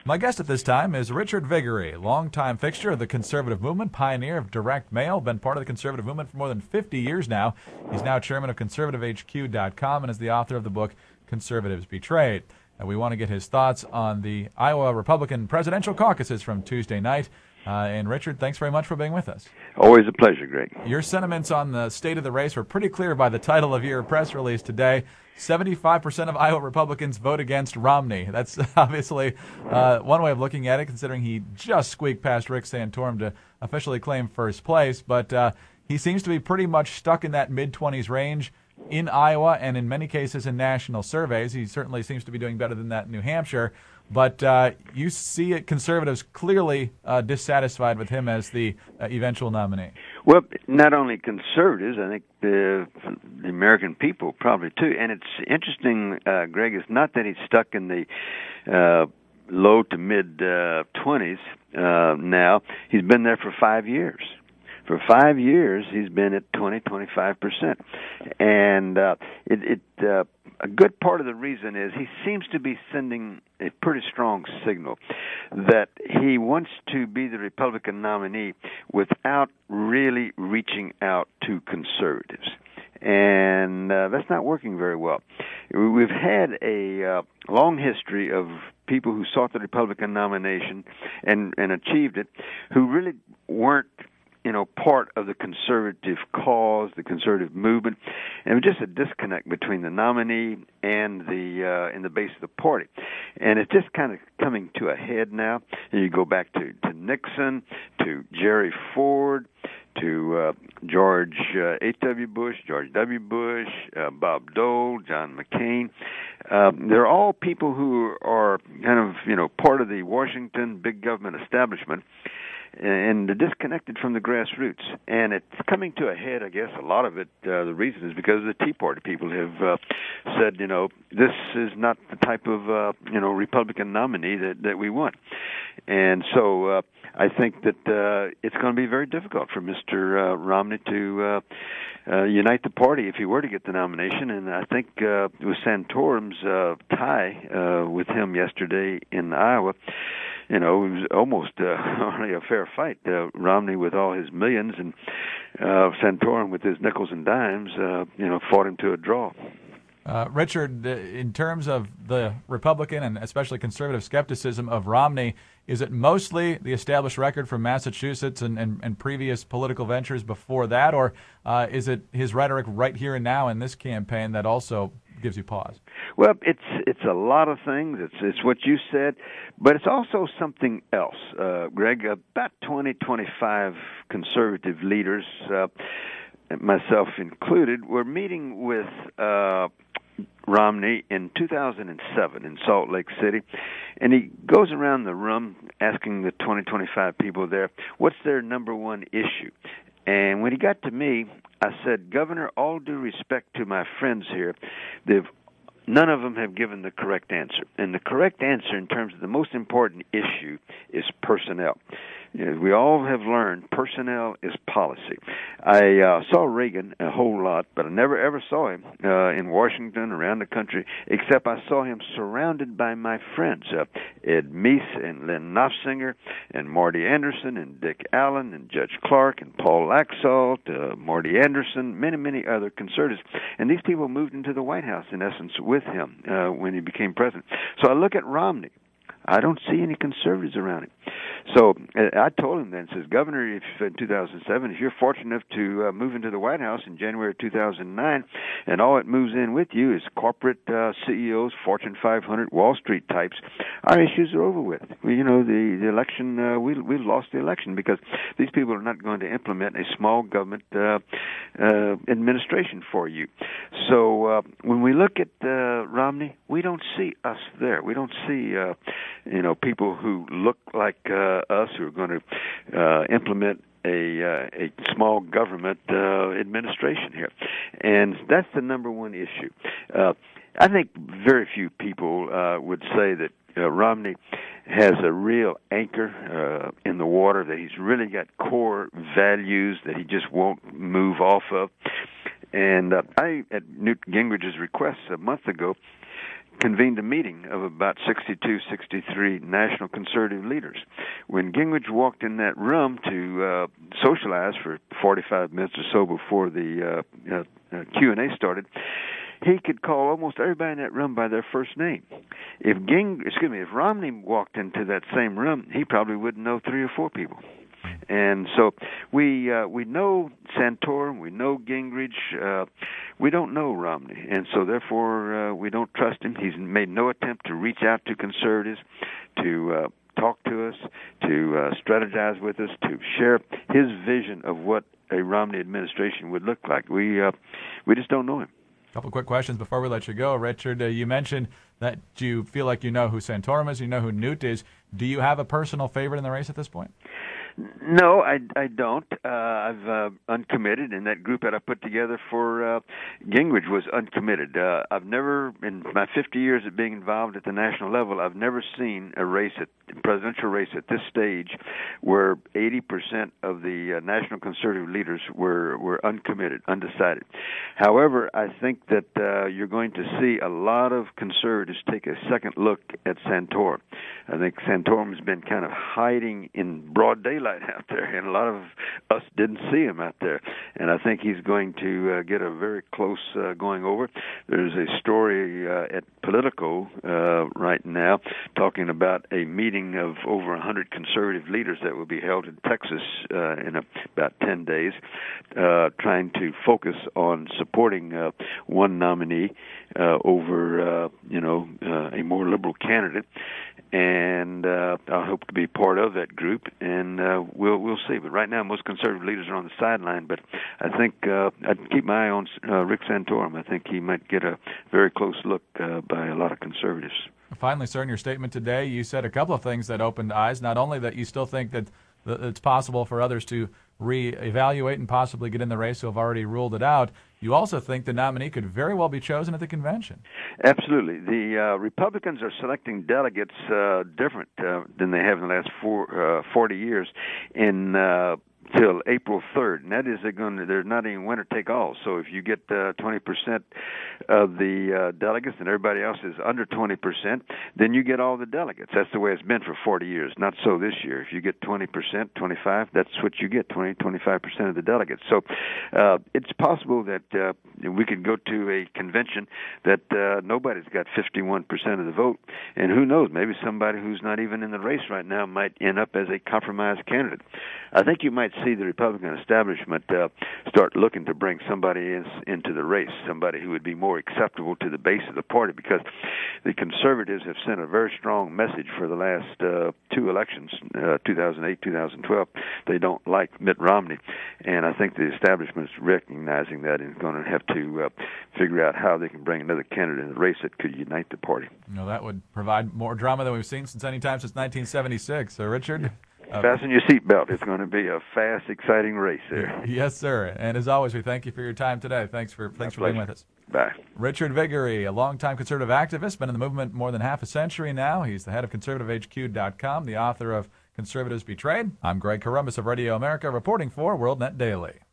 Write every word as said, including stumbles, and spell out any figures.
My guest at this time is Richard Viguerie, longtime fixture of the conservative movement, pioneer of direct mail, been part of the conservative movement for more than fifty years now. He's now chairman of conservative H Q dot com and is the author of the book Conservatives Betrayed. And we want to get his thoughts on the Iowa Republican presidential caucuses from Tuesday night. Uh, and Richard, thanks very much for being with us. Always a pleasure, Greg. Your sentiments on the state of the race were pretty clear by the title of your press release today. seventy-five percent of Iowa Republicans vote against Romney. That's obviously uh, one way of looking at it, considering he just squeaked past Rick Santorum to officially claim first place. But uh, he seems to be pretty much stuck in that mid-twenties range in Iowa and in many cases in national surveys. He certainly seems to be doing better than that in New Hampshire. But uh, you see it, conservatives clearly uh, dissatisfied with him as the uh, eventual nominee. Well, not only conservatives, I think the, the American people probably too. And it's interesting, uh, Greg, it's not that he's stuck in the uh, low to mid uh, twenties uh, now. He's been there for five years. For five years, he's been at twenty, twenty-five percent. And uh, it, it uh, a good part of the reason is he seems to be sending a pretty strong signal that he wants to be the Republican nominee without really reaching out to conservatives. And uh, that's not working very well. We've had a uh, long history of people who sought the Republican nomination and, and achieved it, who really weren't you know, part of the conservative cause, the conservative movement, and just a disconnect between the nominee and the uh, and the base of the party. And it's just kind of coming to a head now. And you go back to, to Nixon, to Jerry Ford, to uh, George uh, H W. Bush, George W. Bush, uh, Bob Dole, John McCain. Uh, they're all people who are kind of, you know, part of the Washington big government establishment, and they're disconnected from the grassroots. And it's coming to a head, I guess. A lot of it, uh, the reason is because the Tea Party people have uh, said, you know, this is not the type of, uh, you know, Republican nominee that, that we want. And so uh, I think that uh, it's going to be very difficult for Mister Uh, Romney to uh, uh, unite the party if he were to get the nomination. And I think uh, with Santorum's uh, tie uh, with him yesterday in Iowa, you know, it was almost uh, only a fair fight. Uh, Romney with all his millions and uh, Santorum with his nickels and dimes, uh, you know, fought him to a draw. Uh, Richard, in terms of the Republican and especially conservative skepticism of Romney, is it mostly the established record from Massachusetts and, and, and previous political ventures before that, or uh, is it his rhetoric right here and now in this campaign that also gives you pause? Well, it's it's a lot of things. It's it's what you said, but it's also something else, uh, Greg. About twenty, twenty-five conservative leaders, uh, myself included, were meeting with uh, Romney in two thousand seven in Salt Lake City, and he goes around the room asking the twenty, twenty-five people there, what's their number one issue? And when he got to me, I said, Governor, all due respect to my friends here, they've none of them have given the correct answer. And the correct answer in terms of the most important issue is personnel. You know, we all have learned personnel is policy. I uh, saw Reagan a whole lot, but I never ever saw him uh, in Washington, around the country, except I saw him surrounded by my friends, uh, Ed Meese and Len Nofsinger and Marty Anderson and Dick Allen and Judge Clark and Paul Laxalt, uh, Marty Anderson, many, many other conservatives. And these people moved into the White House, in essence, with him uh, when he became president. So I look at Romney. I don't see any conservatives around him. So uh, I told him then, says, Governor, if in two thousand seven, if you're fortunate enough to uh, move into the White House in January of two thousand nine, and all it moves in with you is corporate uh, C E Os, Fortune five hundred, Wall Street types, our issues are over with. We, you know, the, the election, uh, we, we've lost the election because these people are not going to implement a small government uh, uh, administration for you. So uh, when we look at uh, Romney, we don't see us there. We don't see, uh, you know, people who look like uh, us who are going to uh, implement a uh, a small government uh, administration here, and that's the number one issue. Uh, I think very few people uh, would say that uh, Romney has a real anchor uh, in the water, that he's really got core values that he just won't move off of. And uh, I, at Newt Gingrich's request a month ago, convened a meeting of about sixty-two, sixty-three national conservative leaders. When Gingrich walked in that room to uh, socialize for forty-five minutes or so before the uh, uh, uh, Q and A started, he could call almost everybody in that room by their first name. If Ging, excuse me, if Romney walked into that same room, he probably wouldn't know three or four people. And so we uh, we know Santorum, we know Gingrich, uh, we don't know Romney, and so therefore uh, we don't trust him. He's made no attempt to reach out to conservatives, to uh, talk to us, to uh, strategize with us, to share his vision of what a Romney administration would look like. We uh, we just don't know him. A couple quick questions before we let you go, Richard. Uh, you mentioned that you feel like you know who Santorum is, you know who Newt is. Do you have a personal favorite in the race at this point? No, I, I don't. Uh, I've uh, uncommitted, and that group that I put together for uh, Gingrich was uncommitted. Uh, I've never, in my fifty years of being involved at the national level, I've never seen a race, at presidential race at this stage, where eighty percent of the uh, national conservative leaders were, were uncommitted, undecided. However, I think that uh, you're going to see a lot of conservatives take a second look at Santorum. I think Santorum has been kind of hiding in broad daylight out there, and a lot of us didn't see him out there. And I think he's going to uh, get a very close uh, going over. There's a story uh, at Politico uh, right now talking about a meeting of over one hundred conservative leaders that will be held in Texas uh, in a, about ten days, uh, trying to focus on supporting uh, one nominee uh, over, uh, you know, uh, a more liberal candidate. And uh, I hope to be part of that group, and uh, we'll we'll see. But right now, most conservative leaders are on the sideline. But I think uh, I'd keep my eye on uh, Rick Santorum. I think he might get a very close look uh, by a lot of conservatives. Finally, sir, in your statement today, you said a couple of things that opened eyes. Not only that you still think that it's possible for others to reevaluate and possibly get in the race who have already ruled it out, you also think the nominee could very well be chosen at the convention. Absolutely. The uh, Republicans are selecting delegates uh, different uh, than they have in the last four, uh, forty years in uh, till April third, and that is they're going to, they're not even winner take all. So if you get uh, twenty percent of the uh, delegates and everybody else is under twenty percent, then you get all the delegates. That's the way it's been for forty years. Not so this year. If you get twenty percent, twenty-five, that's what you get, twenty, twenty-five percent of the delegates. So uh, it's possible that uh, we could go to a convention that uh, nobody's got fifty-one percent of the vote, and who knows, maybe somebody who's not even in the race right now might end up as a compromise candidate. I think you might see the Republican establishment uh, start looking to bring somebody in, into the race, somebody who would be more acceptable to the base of the party, because the conservatives have sent a very strong message for the last uh, two elections, uh, two thousand eight, two thousand twelve. They don't like Mitt Romney, and I think the establishment is recognizing that and is going to have to uh, figure out how they can bring another candidate in the race that could unite the party. You know, that would provide more drama than we've seen since any time since nineteen seventy-six. So, Richard? Uh, Fasten your seatbelt. It's going to be a fast, exciting race there. Yes, sir. And as always, we thank you for your time today. Thanks for thanks for being with us. Bye. Richard Viguerie, a longtime conservative activist, been in the movement more than half a century now. He's the head of conservative H Q dot com, the author of Conservatives Betrayed. I'm Greg Corombos of Radio America, reporting for WorldNet Daily.